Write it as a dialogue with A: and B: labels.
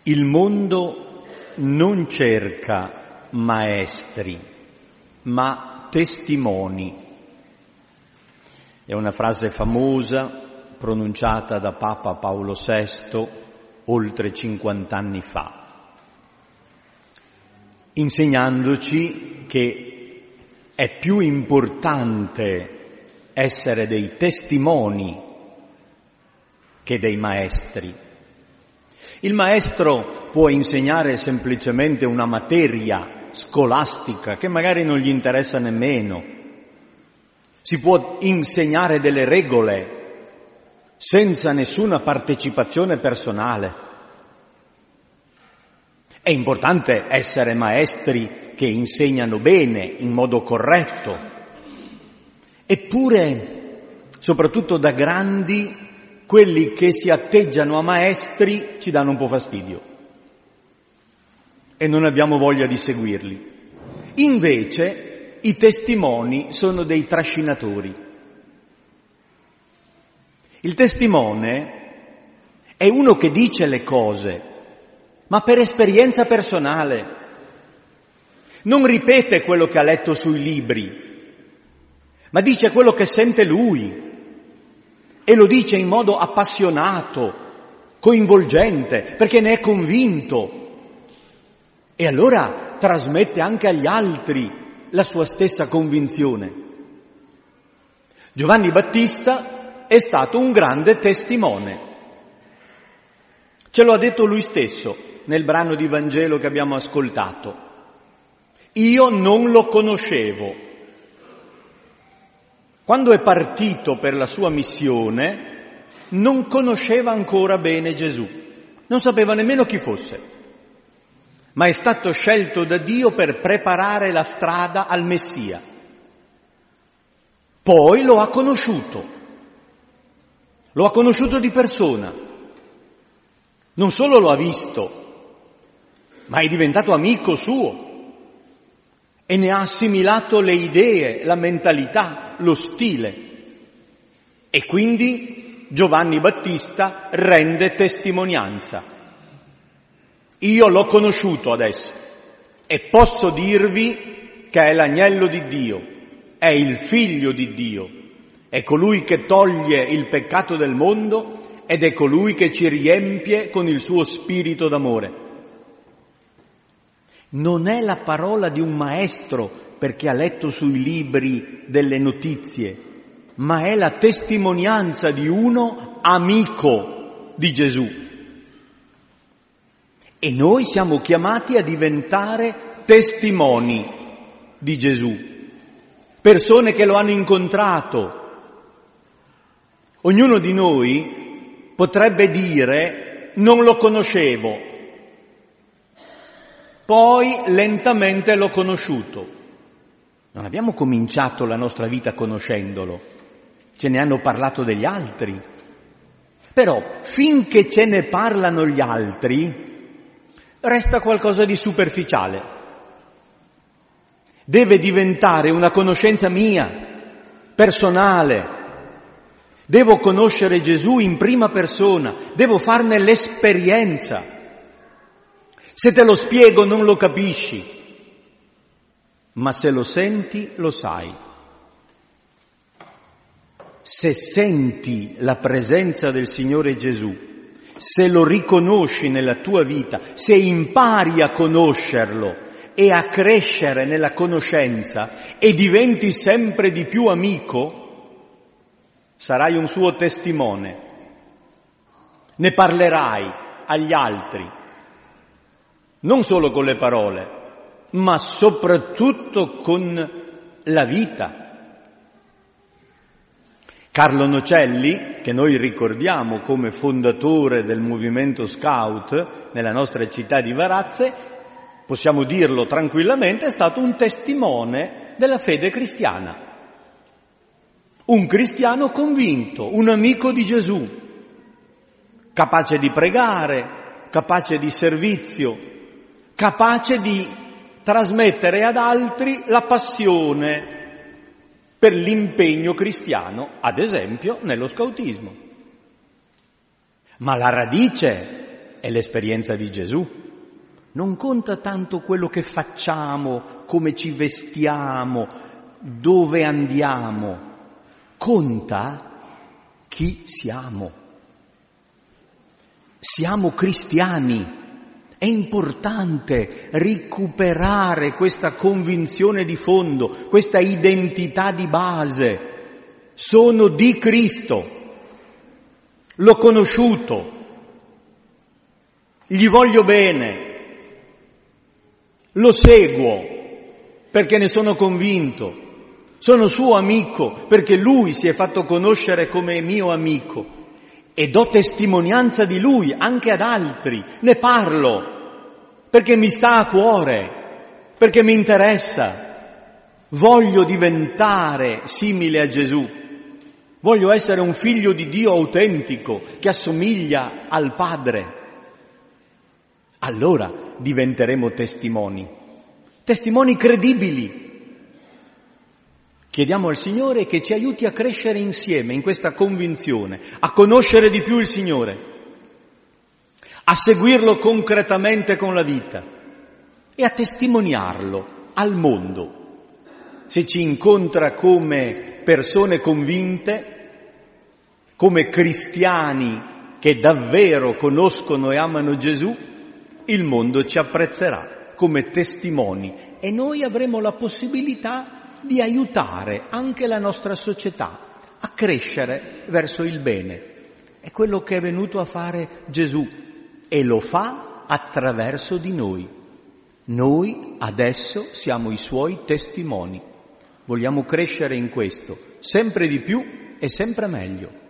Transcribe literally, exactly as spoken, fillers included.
A: Il mondo non cerca maestri, ma testimoni. È una frase famosa pronunciata da Papa Paolo sesto oltre cinquant'anni fa, insegnandoci che è più importante essere dei testimoni che dei maestri. Il maestro può insegnare semplicemente una materia scolastica che magari non gli interessa nemmeno. Si può insegnare delle regole senza nessuna partecipazione personale. È importante essere maestri che insegnano bene, in modo corretto. Eppure, soprattutto da grandi, quelli che si atteggiano a maestri ci danno un po' fastidio e non abbiamo voglia di seguirli. Invece i testimoni sono dei trascinatori. Il testimone è uno che dice le cose, ma per esperienza personale. Non ripete quello che ha letto sui libri, ma dice quello che sente lui. E lo dice in modo appassionato, coinvolgente, perché ne è convinto. E allora trasmette anche agli altri la sua stessa convinzione. Giovanni Battista è stato un grande testimone. Ce lo ha detto lui stesso nel brano di Vangelo che abbiamo ascoltato. Io non lo conoscevo. Quando è partito per la sua missione, non conosceva ancora bene Gesù, non sapeva nemmeno chi fosse, ma è stato scelto da Dio per preparare la strada al Messia. Poi lo ha conosciuto, lo ha conosciuto di persona, non solo lo ha visto, ma è diventato amico suo. E ne ha assimilato le idee, la mentalità, lo stile. E quindi Giovanni Battista rende testimonianza. Io l'ho conosciuto adesso e posso dirvi che è l'agnello di Dio, è il figlio di Dio, è colui che toglie il peccato del mondo ed è colui che ci riempie con il suo spirito d'amore. Non è la parola di un maestro perché ha letto sui libri delle notizie, ma è la testimonianza di uno amico di Gesù. E noi siamo chiamati a diventare testimoni di Gesù, persone che lo hanno incontrato. Ognuno di noi potrebbe dire: non lo conoscevo, poi lentamente l'ho conosciuto. Non abbiamo cominciato la nostra vita conoscendolo, ce ne hanno parlato degli altri. Però finché ce ne parlano gli altri, resta qualcosa di superficiale. Deve diventare una conoscenza mia, personale. Devo conoscere Gesù in prima persona, devo farne l'esperienza. Se te lo spiego non lo capisci, ma se lo senti lo sai. Se senti la presenza del Signore Gesù, se lo riconosci nella tua vita, se impari a conoscerlo e a crescere nella conoscenza e diventi sempre di più amico, sarai un suo testimone. Ne parlerai agli altri. Non solo con le parole, ma soprattutto con la vita. Carlo Nocelli, che noi ricordiamo come fondatore del movimento Scout nella nostra città di Varazze, possiamo dirlo tranquillamente, è stato un testimone della fede cristiana. Un cristiano convinto, un amico di Gesù, capace di pregare, capace di servizio, capace di trasmettere ad altri la passione per l'impegno cristiano, ad esempio nello scautismo. Ma la radice è l'esperienza di Gesù. Non conta tanto quello che facciamo, come ci vestiamo, dove andiamo. Conta chi siamo. Siamo cristiani. È importante recuperare questa convinzione di fondo, questa identità di base. Sono di Cristo, l'ho conosciuto, gli voglio bene, lo seguo perché ne sono convinto, sono suo amico perché lui si è fatto conoscere come mio amico e do testimonianza di lui anche ad altri, ne parlo perché mi sta a cuore, perché mi interessa, voglio diventare simile a Gesù. Voglio essere un figlio di Dio autentico, che assomiglia al Padre. Allora diventeremo testimoni, testimoni credibili. Chiediamo al Signore che ci aiuti a crescere insieme in questa convinzione, a conoscere di più il Signore, a seguirlo concretamente con la vita e a testimoniarlo al mondo. Se ci incontra come persone convinte, come cristiani che davvero conoscono e amano Gesù, il mondo ci apprezzerà come testimoni e noi avremo la possibilità di aiutare anche la nostra società a crescere verso il bene. È quello che è venuto a fare Gesù e lo fa attraverso di noi. Noi adesso siamo i suoi testimoni. Vogliamo crescere in questo, sempre di più e sempre meglio.